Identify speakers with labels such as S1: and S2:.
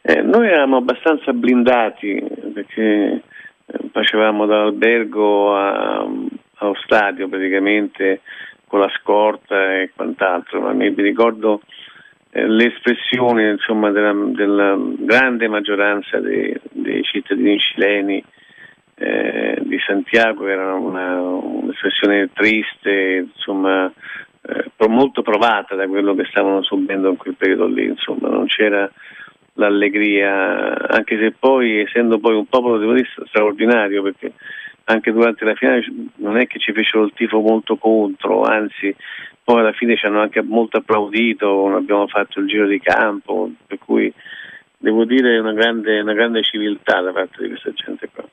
S1: Noi eravamo abbastanza blindati perché facevamo dall'albergo allo stadio praticamente con la scorta e quant'altro, ma mi ricordo le espressioni insomma della grande maggioranza dei cittadini cileni di Santiago erano un'espressione triste, insomma molto provata da quello che stavano subendo in quel periodo lì, insomma non c'era l'allegria, anche se poi essendo poi un popolo devo dire straordinario, perché anche durante la finale non è che ci fecero il tifo molto contro, anzi poi alla fine ci hanno anche molto applaudito, abbiamo fatto il giro di campo, per cui devo dire una grande civiltà da parte di questa gente qua.